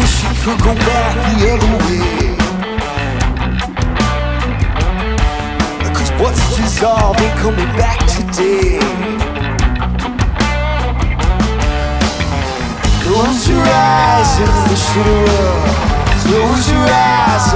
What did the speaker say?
Wish you could go back the other way. Cause what's dissolved ain't coming back today. Close your eyes and wish it were. Close your eyes